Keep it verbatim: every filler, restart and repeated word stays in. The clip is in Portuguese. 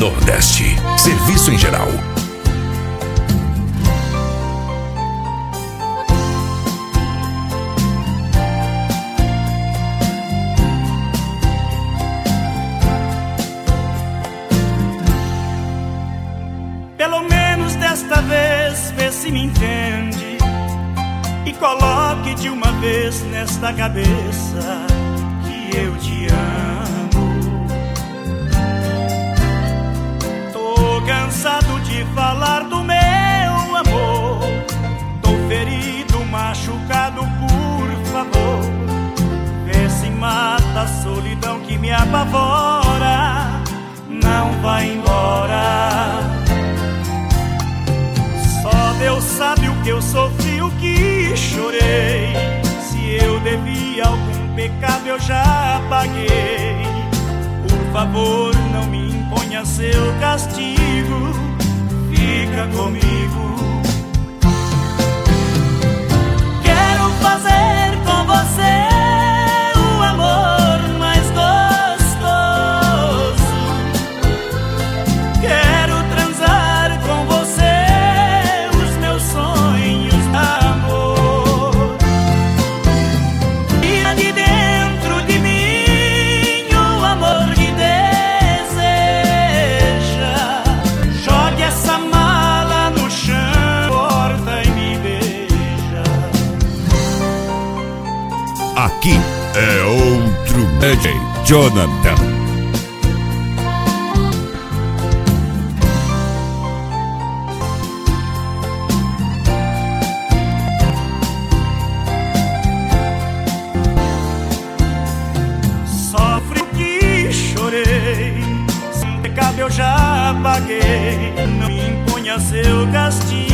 Nordeste. Serviço em geral. Pelo menos desta vez vê se me entende e coloque de uma vez nesta cabeça que eu te amo. Tô cansado de falar do meu amor, tô ferido, machucado, por favor. Vê se mata a solidão que me apavora, não vai embora. Deus sabe o que eu sofri, o que chorei. Se eu devia algum pecado eu já paguei. Por favor, não me imponha seu castigo, fica comigo. Quero fazer com você o amor mais gostoso. Quero transar com você Aqui é outro D J Jonathan. Sofre que chorei, sem pecado eu já paguei. Não me imponha seu castigo.